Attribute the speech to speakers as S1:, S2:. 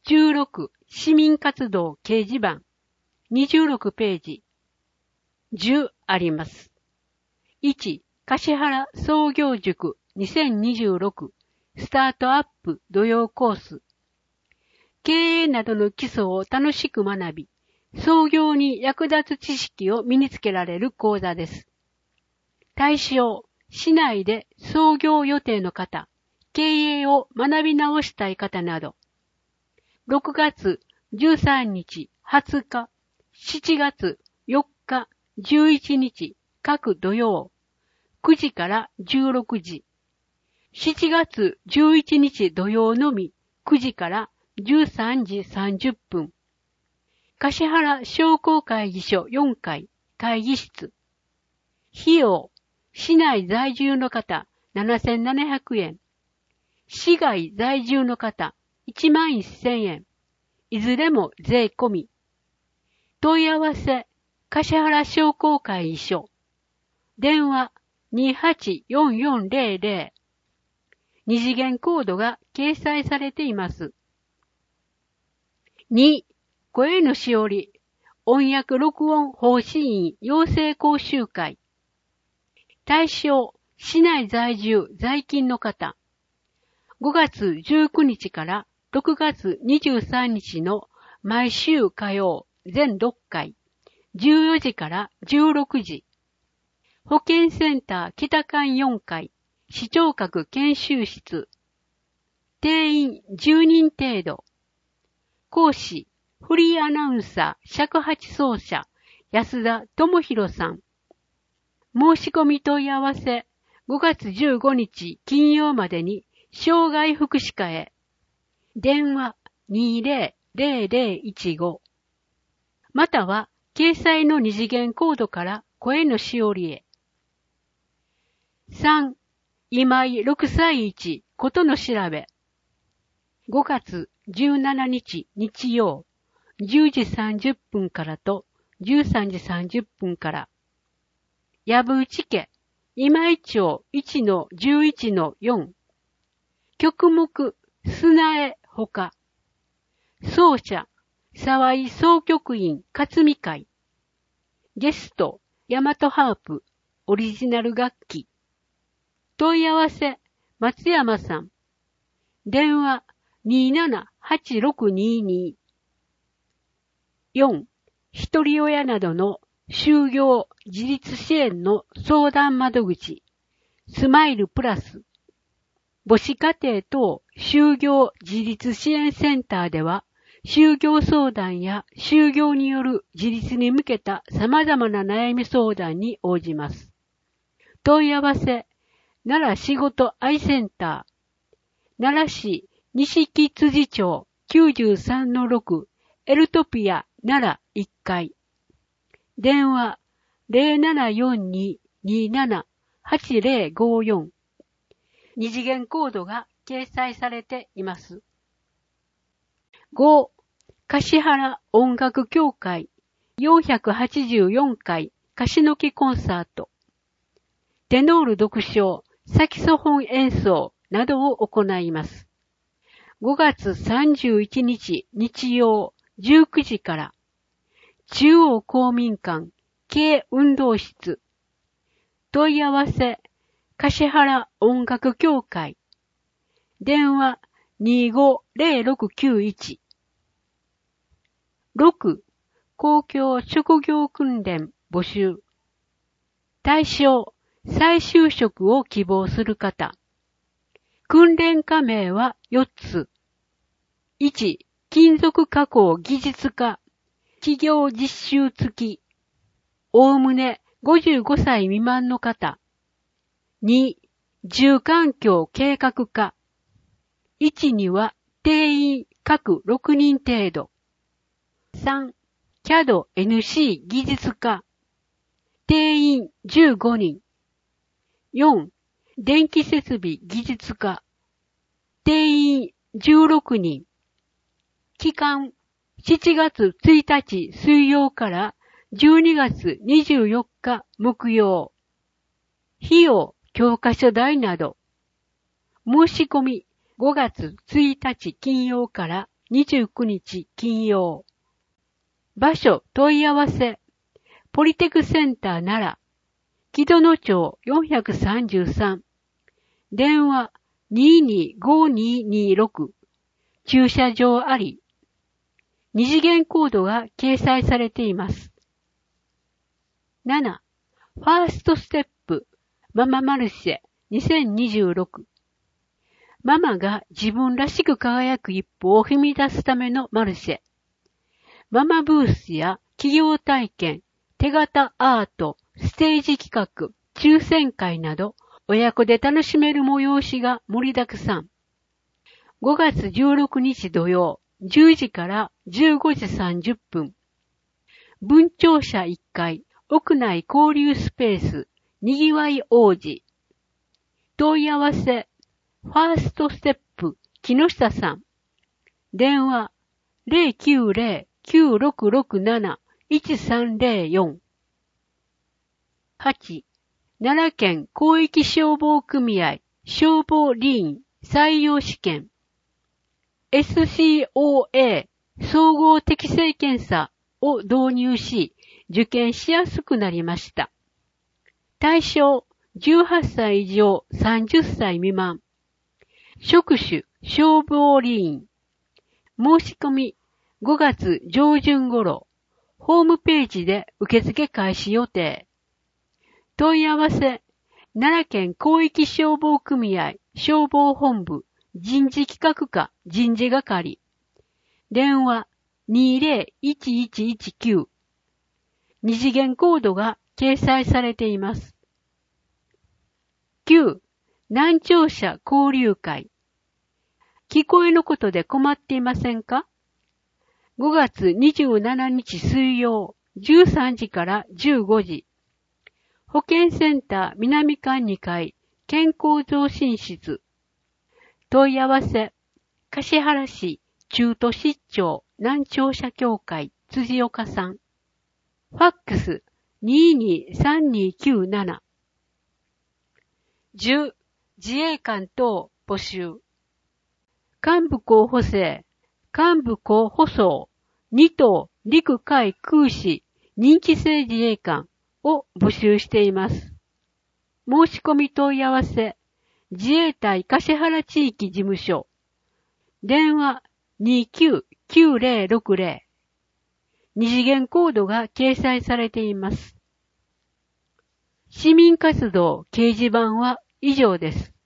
S1: 16、市民活動掲示板。26ページ。10あります。1、橿原創業塾2026スタートアップ土曜コース。経営などの基礎を楽しく学び、創業に役立つ知識を身につけられる講座です。対象、市内で創業予定の方、経営を学び直したい方など。6月13日、20日、7月4日、11日、各土曜、9時から16時。7月11日土曜のみ、9時から13時30分。橿原商工会議所4階、会議室。費用、市内在住の方、7700円。市外在住の方、11000円。いずれも税込み。問い合わせ、橿原商工会議所。電話、284400。二次元コードが掲載されています。2、声のしおり、音訳録音奉仕員養成講習会。対象、市内在住在勤の方。5月19日から6月23日の毎週火曜全6回、14時から16時。保健センター北館4階、視聴覚研修室。定員10人程度。講師、フリーアナウンサー尺八奏者、安田智弘さん。申し込み問い合わせ、5月15日金曜までに、障害福祉課へ。電話200015。または、掲載の二次元コードから声のしおりへ。3、今井6歳1ことの調べ。5月17日日曜、10時30分からと13時30分から。藪内家、今井町 1-11-4。曲目、砂絵ほか。奏者、沢井総局員勝見会。ゲスト、大和ハープ、オリジナル楽器。問い合わせ、松山さん。電話、278622。4、一人親などの就業自立支援の相談窓口、スマイルプラス。母子家庭等就業自立支援センターでは、就業相談や就業による自立に向けた様々な悩み相談に応じます。問い合わせ、奈良仕事愛センター、奈良市西辻町 93-6 エルトピア奈良1階。電話 0742278054。二次元コードが掲載されています。5、橿原音楽協会484回樫の木コンサート。テノール独唱、サキソフォン演奏などを行います。5月31日日曜19時から、中央公民館軽運動室。問い合わせ、橿原音楽協会。電話250691。6、公共職業訓練募集。対象、再就職を希望する方。訓練課名は4つ。1、金属加工技術科。企業実習付き。おおむね55歳未満の方。2、住環境計画課。1には定員各6人程度。3、CAD NC 技術科。定員15人。4、電気設備技術科。定員16人。期間、7月1日水曜から12月24日木曜。費用、教科書代など。申し込み5月1日金曜から 29日金曜。場所問い合わせ。ポリテクセンター奈良。木戸野町433。電話225226。駐車場あり。二次元コードが掲載されています。7. ファーストステップマママルシェ2026。ママが自分らしく輝く一歩を踏み出すためのマルシェ。ママブースや企業体験、手形アート、ステージ企画、抽選会など親子で楽しめる催しが盛りだくさん。5月16日土曜、10時から15時30分。文庁舎1階、屋内交流スペース、にぎわい王子。問い合わせ、ファーストステップ、木下さん。電話、090-9667-1304。8. 奈良県広域消防組合消防理員採用試験。SCOA 総合適性検査を導入し、受験しやすくなりました。対象、18歳以上30歳未満。職種、消防理員。申し込み、5月上旬頃。ホームページで受付開始予定。問い合わせ、奈良県広域消防組合消防本部人事企画課人事係。電話201119。二次元コードが掲載されています。9. 難聴者交流会。聞こえのことで困っていませんか？ 5 月27日水曜13時から15時。保健センター南館2階健康増進室。問い合わせ、橿原市中途失調難聴者協会辻岡さん。ファックス223297。10. 自衛官等募集。幹部候補生、幹部候補層、2等陸海空士任期制自衛官を募集しています。申し込み問い合わせ、自衛隊橿原地域事務所。電話299060。二次元コードが掲載されています。市民活動掲示板は以上です。